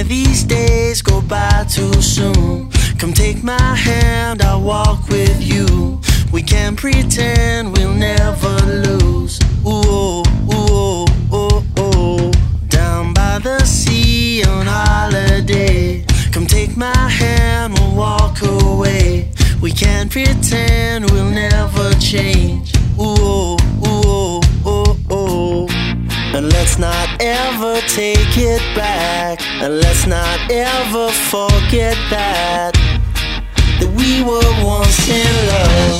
these days go by too soon. Come take my hand, I'll walk with you. We can't pretend we'll never lose. Ooh, ooh, ooh, ooh. Down by the sea on holiday. Come take my hand, we'll walk away. We can't pretend we'll never change. Ooh, ooh, ooh, ooh. And let's not ever take it back. And let's not ever forget that we were once in love.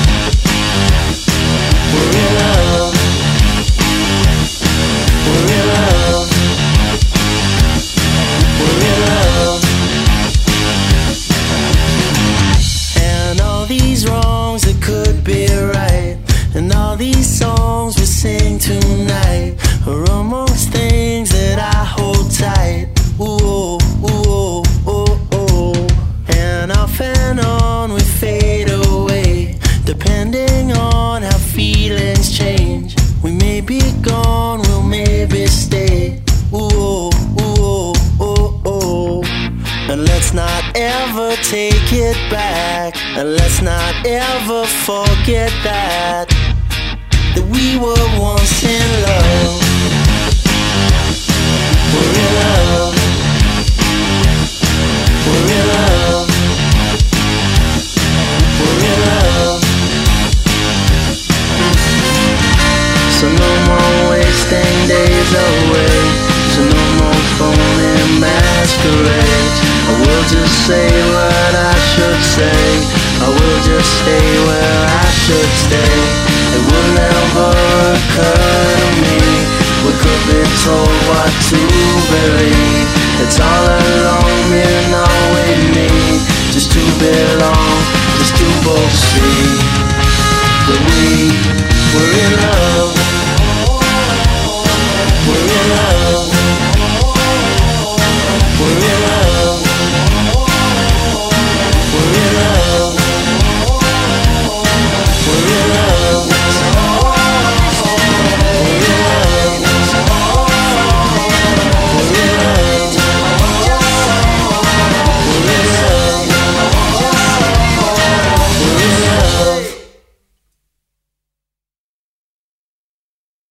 We're in love. We're in love. We're in love. And all these wrongs that could be right, and all these songs we sing tonight are amongst things that I hold tight. Ooh, ooh, ooh, ooh. And off and on we fade away, depending on how feelings change. We may be gone, we'll maybe stay. Ooh, ooh, ooh, ooh. And let's not ever take it back, and let's not ever forget that we were once in love. We're in love. We're in love. We're in love. So no more wasting days away. So no more phony masquerades. I will just say what I should say. I will just stay where I should stay. It will never occur to me we could be told what to believe. It's all along been all we need, just to belong, just to both see that we